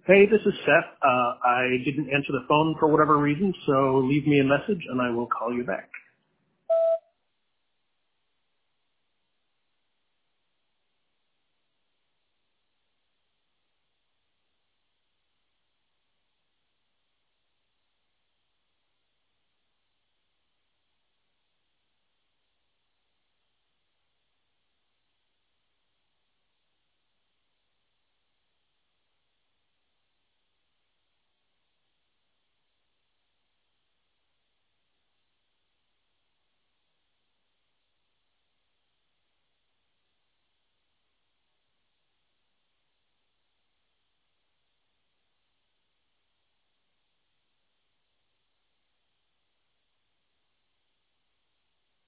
Hey, this is Seth. I didn't answer the phone for whatever reason, so leave me a message and I will call you back.